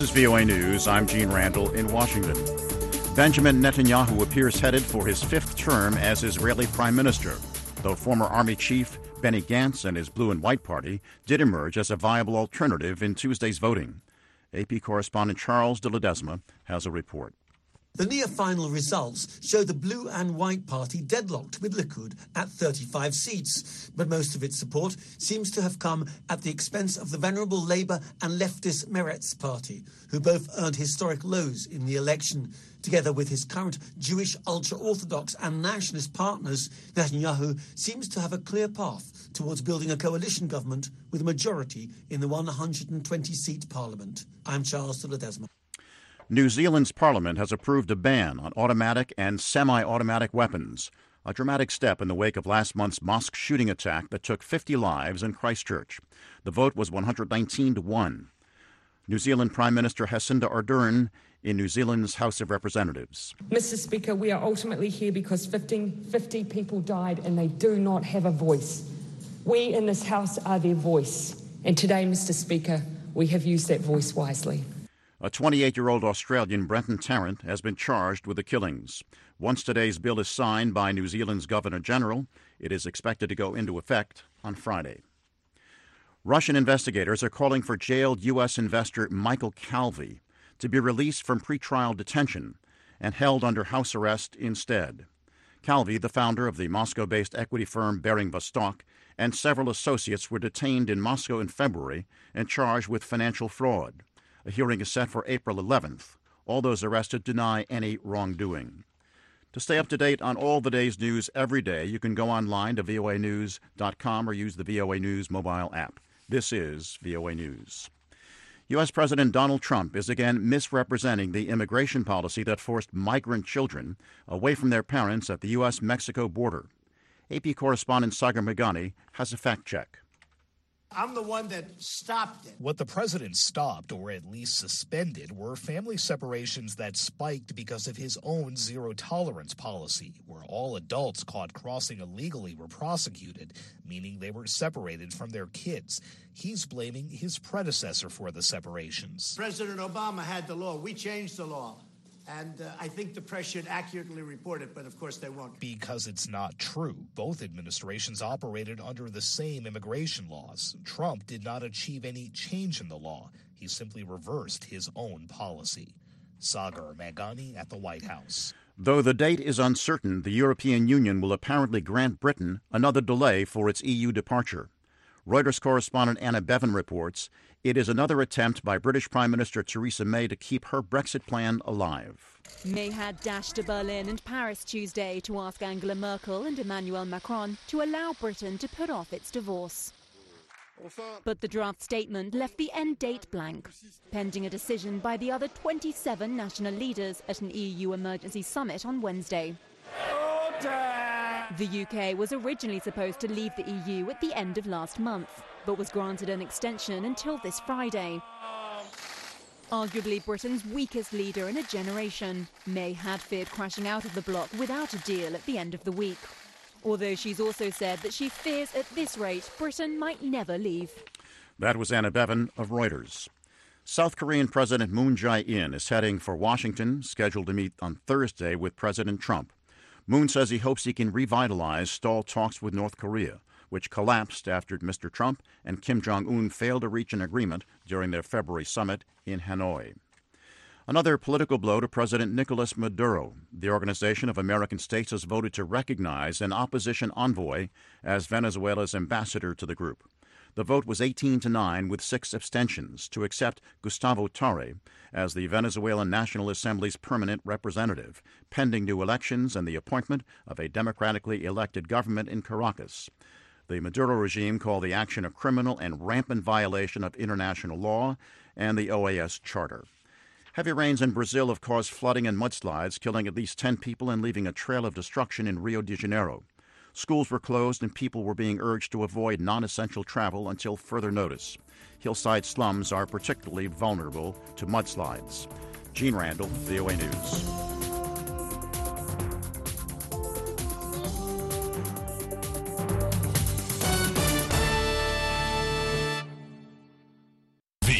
This is VOA News. I'm Gene Randall in Washington. Benjamin Netanyahu appears headed for his fifth term as Israeli prime minister, though former army chief Benny Gantz and his Blue and White Party did emerge as a viable alternative in Tuesday's voting. AP correspondent Charles de Ledesma has a report. The near-final results show the Blue and White Party deadlocked with Likud at 35 seats, but most of its support seems to have come at the expense of the venerable Labour and leftist Meretz party, who both earned historic lows in the election. Together with his current Jewish ultra-Orthodox and nationalist partners, Netanyahu seems to have a clear path towards building a coalition government with a majority in the 120-seat parliament. I'm Charles de Ledesma. New Zealand's parliament has approved a ban on automatic and semi-automatic weapons, a dramatic step in the wake of last month's mosque shooting attack that took 50 lives in Christchurch. The vote was 119-1. New Zealand Prime Minister Jacinda Ardern in New Zealand's House of Representatives. Mr. Speaker, we are ultimately here because 50 people died and they do not have a voice. We in this House are their voice. And today, Mr. Speaker, we have used that voice wisely. A 28-year-old Australian, Brenton Tarrant, has been charged with the killings. Once today's bill is signed by New Zealand's Governor-General, it is expected to go into effect on Friday. Russian investigators are calling for jailed U.S. investor Michael Calvi to be released from pretrial detention and held under house arrest instead. Calvi, the founder of the Moscow-based equity firm Bering Vostok, and several associates were detained in Moscow in February and charged with financial fraud. A hearing is set for April 11th. All those arrested deny any wrongdoing. To stay up to date on all the day's news every day, you can go online to voanews.com or use the VOA News mobile app. This is VOA News. U.S. President Donald Trump is again misrepresenting the immigration policy that forced migrant children away from their parents at the U.S.-Mexico border. AP correspondent Sagar Meghani has a fact check. I'm the one that stopped it. What the president stopped, or at least suspended, were family separations that spiked because of his own zero-tolerance policy, where all adults caught crossing illegally were prosecuted, meaning they were separated from their kids. He's blaming his predecessor for the separations. President Obama had the law. We changed the law. And I think the press should accurately report it, but of course they won't. Because it's not true. Both administrations operated under the same immigration laws. Trump did not achieve any change in the law. He simply reversed his own policy. Sagar Meghani at the White House. Though the date is uncertain, the European Union will apparently grant Britain another delay for its EU departure. Reuters correspondent Anna Bevan reports it is another attempt by British Prime Minister Theresa May to keep her Brexit plan alive. May had dashed to Berlin and Paris Tuesday to ask Angela Merkel and Emmanuel Macron to allow Britain to put off its divorce. But the draft statement left the end date blank, pending a decision by the other 27 national leaders at an EU emergency summit on Wednesday. The UK was originally supposed to leave the EU at the end of last month, but was granted an extension until this Friday. Arguably Britain's weakest leader in a generation, May had feared crashing out of the bloc without a deal at the end of the week. Although she's also said that she fears at this rate Britain might never leave. That was Anna Bevan of Reuters. South Korean President Moon Jae-in is heading for Washington, scheduled to meet on Thursday with President Trump. Moon says he hopes he can revitalize stalled talks with North Korea, which collapsed after Mr. Trump and Kim Jong-un failed to reach an agreement during their February summit in Hanoi. Another political blow to President Nicolas Maduro. The Organization of American States has voted to recognize an opposition envoy as Venezuela's ambassador to the group. The vote was 18-9 with 6 abstentions to accept Gustavo Tarre as the Venezuelan National Assembly's permanent representative, pending new elections and the appointment of a democratically elected government in Caracas. The Maduro regime called the action a criminal and rampant violation of international law and the OAS Charter. Heavy rains in Brazil have caused flooding and mudslides, killing at least 10 people and leaving a trail of destruction in Rio de Janeiro. Schools were closed and people were being urged to avoid non-essential travel until further notice. Hillside slums are particularly vulnerable to mudslides. Gene Randall, VOA News.